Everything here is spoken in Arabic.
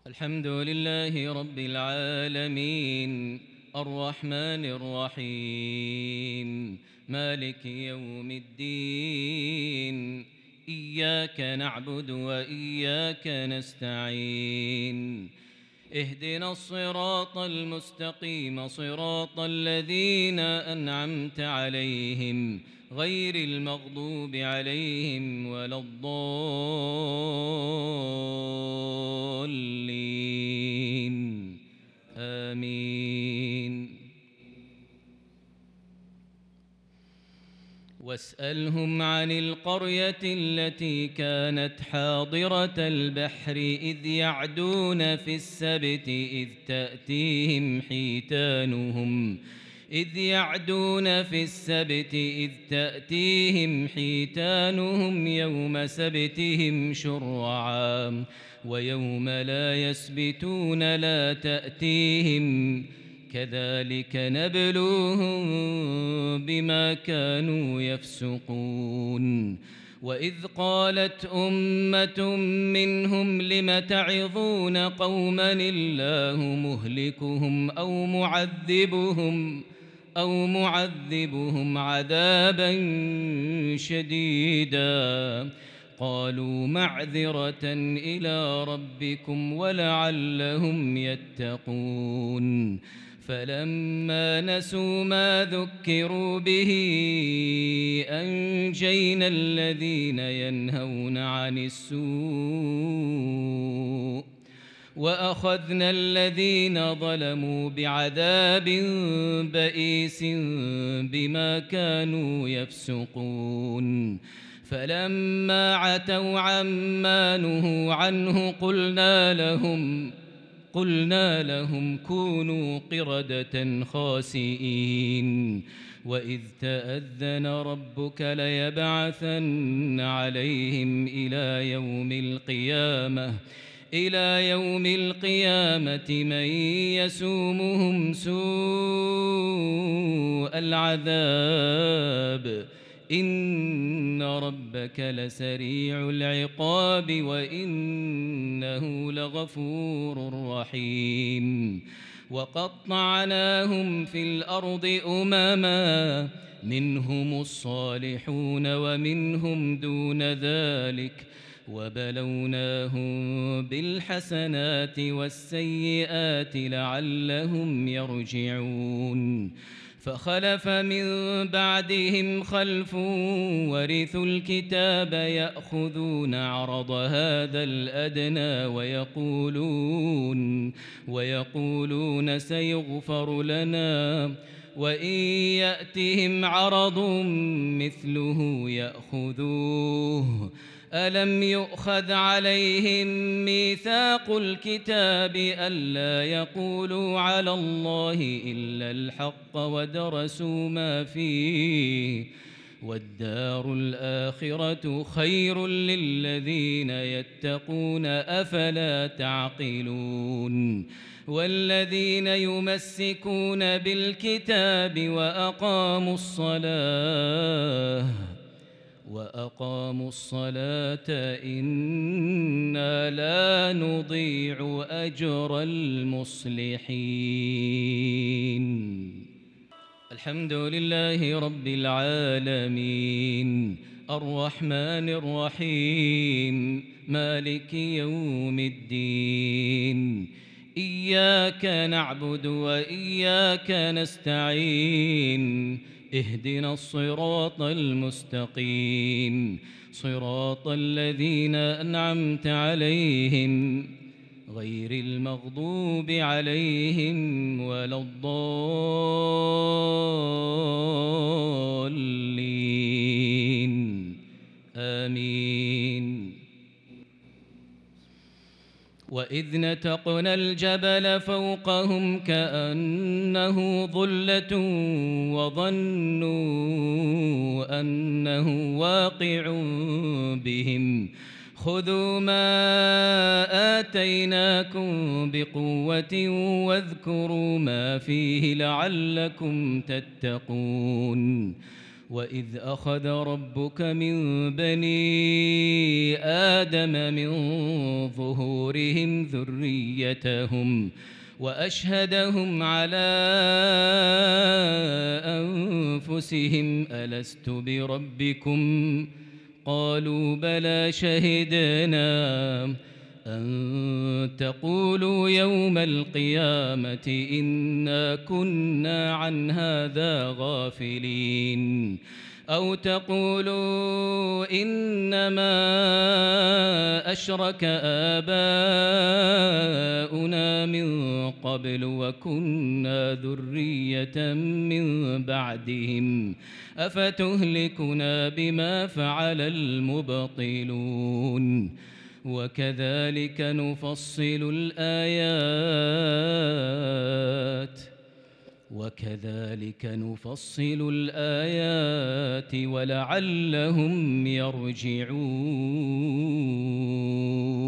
الحمد لله رب العالمين الرحمن الرحيم مالك يوم الدين إياك نعبد وإياك نستعين اهدنا الصراط المستقيم صراط الذين أنعمت عليهم غير المغضوب عليهم ولا الضالين آمين. واسألهم عن القرية التي كانت حاضرة البحر إذ يعدون في السبت إذ تأتيهم حيتانهم يوم سبتهم شرعا ويوم لا يسبتون لا تأتيهم كذلك نبلوهم بما كانوا يفسقون. وإذ قالت أمة منهم لم تعظون قوما الله مهلكهم أو معذبهم عذابا شديدا قالوا معذرة إلى ربكم ولعلهم يتقون. فلما نسوا ما ذكروا به أنجينا الذين ينهون عن السوء وأخذنا الذين ظلموا بعذاب بئيس بما كانوا يفسقون. فلما عتوا عما نهوا عنه قلنا لهم كونوا قردة خاسئين. وإذ تأذن ربك ليبعثن عليهم إلى يوم القيامة من يسومهم سوء العذاب إن ربك لسريع العقاب وإنه لغفور رحيم. وقطعناهم في الأرض أمما منهم الصالحون ومنهم دون ذلك وبلوناهم بالحسنات والسيئات لعلهم يرجعون. فخلف من بعدهم خلف ورثوا الكتاب يأخذون عرض هذا الأدنى ويقولون سيغفر لنا وإن يأتهم عرض مثله يأخذوه. ألم يؤخذ عليهم ميثاق الكتاب ألا يقولوا على الله إلا الحق ودرسوا ما فيه والدار الآخرة خير للذين يتقون أفلا تعقلون. والذين يمسكون بالكتاب وأقاموا الصلاة إنا لا نضيع أجر المصلحين. الحمد لله رب العالمين الرحمن الرحيم مالك يوم الدين إياك نعبد وإياك نستعين اهدنا الصراط المستقيم صراط الذين أنعمت عليهم غير المغضوب عليهم ولا الضالين آمين. وإذ نتقنا الجبل فوقهم كأنه ظلة وظنوا أنه واقع بهم خذوا ما آتيناكم بقوة واذكروا ما فيه لعلكم تتقون. وإذ أخذ ربك من بني آدم من ظهورهم ظهورهم ذريتهم وأشهدهم على أنفسهم ألست بربكم قالوا بلى شهدنا أن تقولوا يوم القيامة إنا كنا عن هذا غافلين أو تقولوا إنما أشرك آباؤنا من قبل وكنا ذرية من بعدهم أفتهلكنا بما فعل المبطلون وكذلك نفصل الآيات ولعلهم يرجعون.